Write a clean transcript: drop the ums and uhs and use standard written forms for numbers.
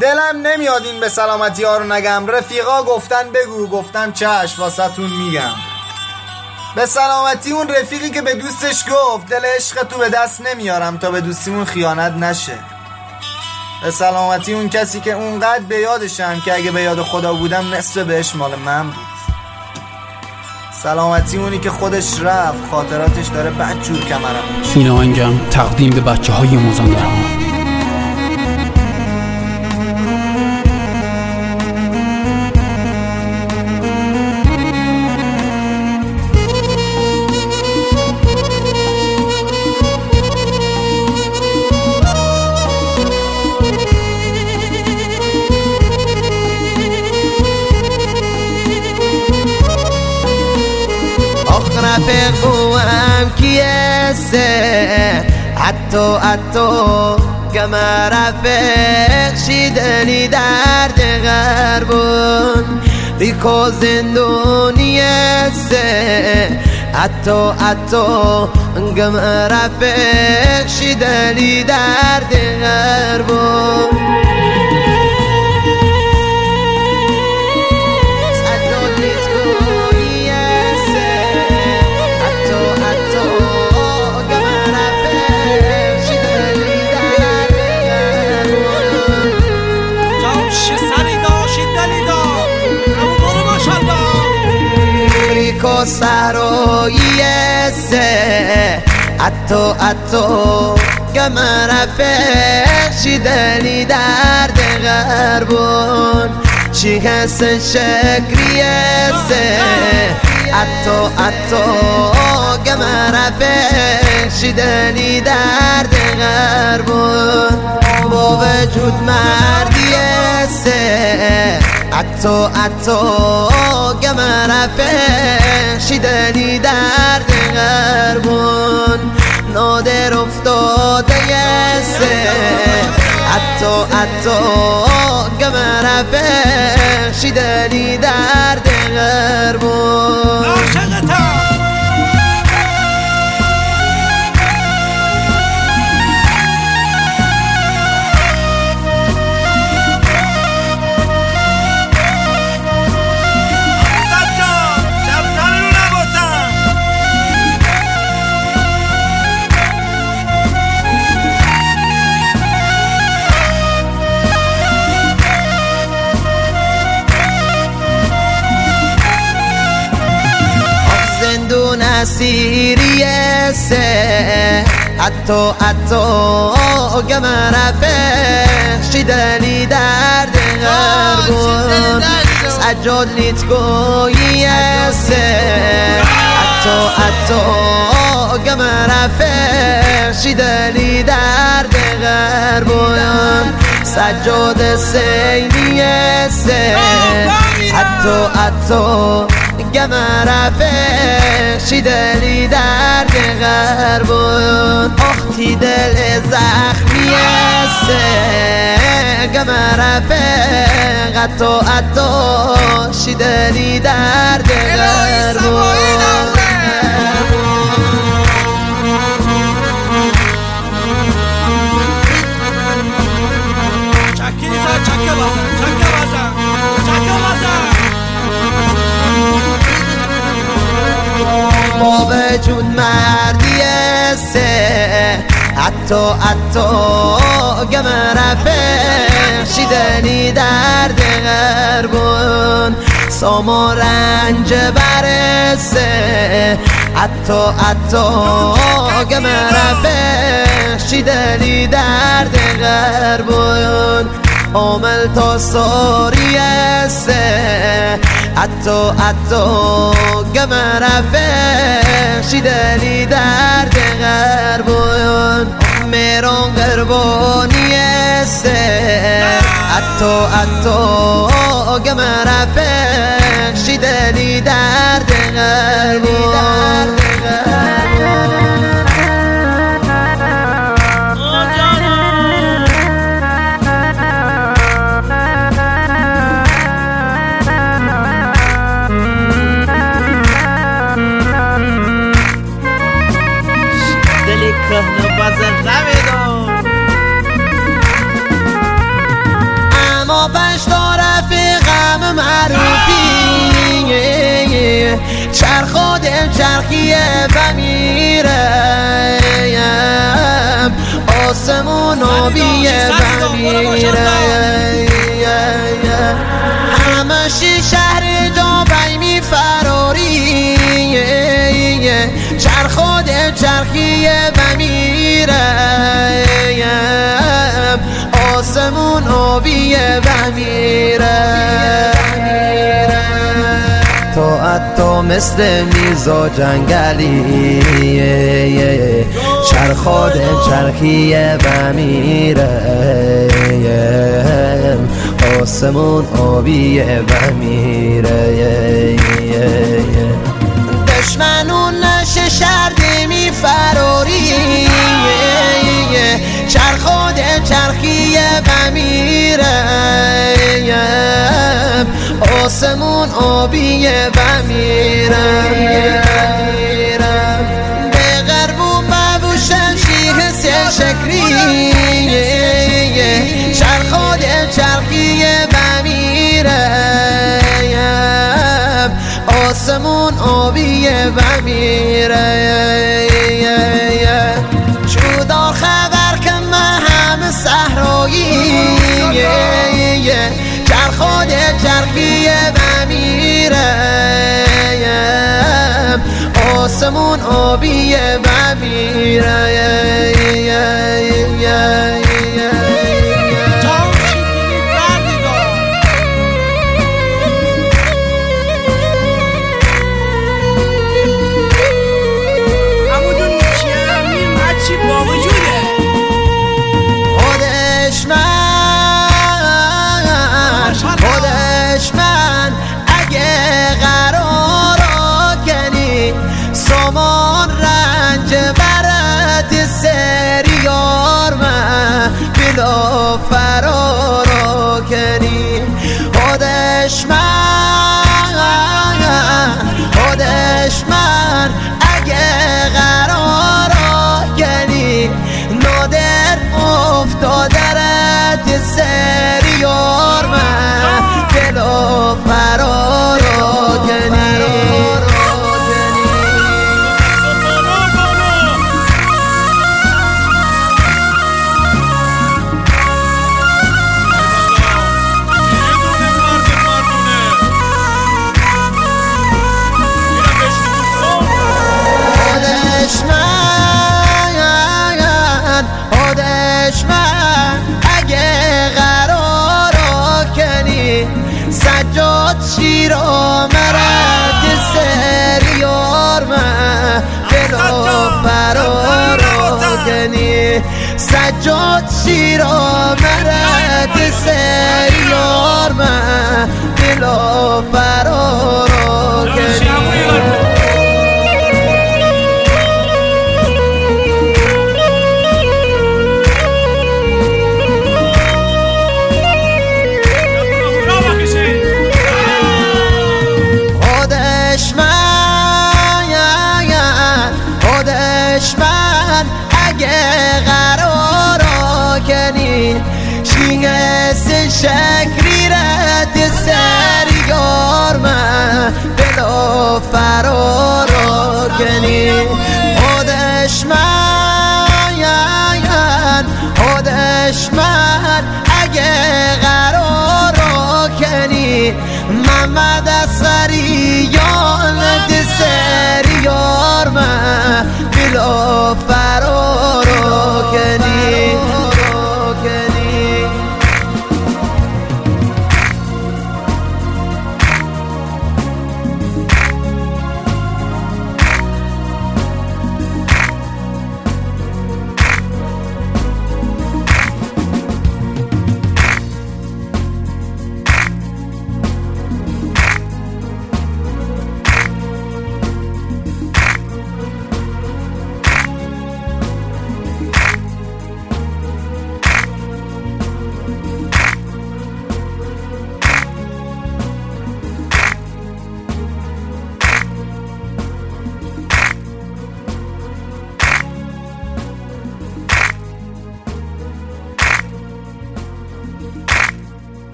دلم نمیاد این به سلامتی ها رو نگم. رفیقا گفتن بگو، گفتم چشم واسه‌تون میگم. به سلامتی اون رفیقی که به دوستش گفت دل عشق تو به دست نمیارم تا به دوستیمون خیانت نشه. به سلامتی اون کسی که اونقدر به یادشم که اگه به یاد خدا بودم نصف بهش مال من بود. سلامتی اونی که خودش رفت خاطراتش داره بدجور کمرم. این آهنگم تقدیم به بچه های مازندران. رفیقم کیسته حتی کم رفیق شیدنی درد غربون ریکو زندونیسته حتی کم رفیق شیدنی درد غربون سراییسته حتی کم رفیق شیدنی درد غربون چی هست شکریسته حتی کم رفیق شیدنی درد غربون با وجود مردیسته حتی کم رفیق شیدنی درد غربون نادر افتاده یسته حتی کم رفیق شیدنی درد غربون سیریسته حتی کم رفیق شیدنی درد غربون سجاد لیت گویسته حتی کم رفیق شیدنی درد غربون سجاد سینیسته حتی کم رفیق شیدنی درد غربون اختی دل زخمیسته کم رفیق حتی شیدنی درد غربون با وجود مردیسته حتی کم رفیق شیدنی درد غربون ساما رنج برسته حتی کم رفیق شیدنی درد غربون عامل تا ساریسته حتی کم رفیق شیدنی درد غربون میران قربانیسته حتی کم رفیق شیدنی درد غربون چرخ چرخیه و میرم آسمون آبیه و میرم همشی شهر جابی میفراری چرخ چرخیه و میرم آسمون آبیه و میرم تو مثل میزا جنگلی چرخ چرخیه و میرم آسمون آبیه و میره دشمنون نشه شرده میفراری چرخ چرخیه و میرم آسمون آبیه و میرم به غرب و مبوشم شیه سه شکری چرخ چرخیه و میرم آسمون آبیه و میرم چودار خبر که من همه صحرایی چرخ چرخیه و میرم آسمون آبیه و میرم فرارا کنی دشمن اگه قرارا کنی نادر افتادرت سریار من دلو فرارا کنی سجاد شیر آمرد سریار من دلو فرارا کنی سجاد شیر آمرد سریار من دلو فرارا کنی دشمن اگه قرارا کنی شیعه شکری رد سریار من دلو فرارا کنی دشمن اگه قرارا کنی محمد اصغریان سریار من دلو فرارا